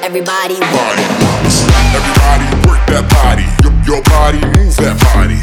Everybody body moves. Everybody work that body. Your body move that body.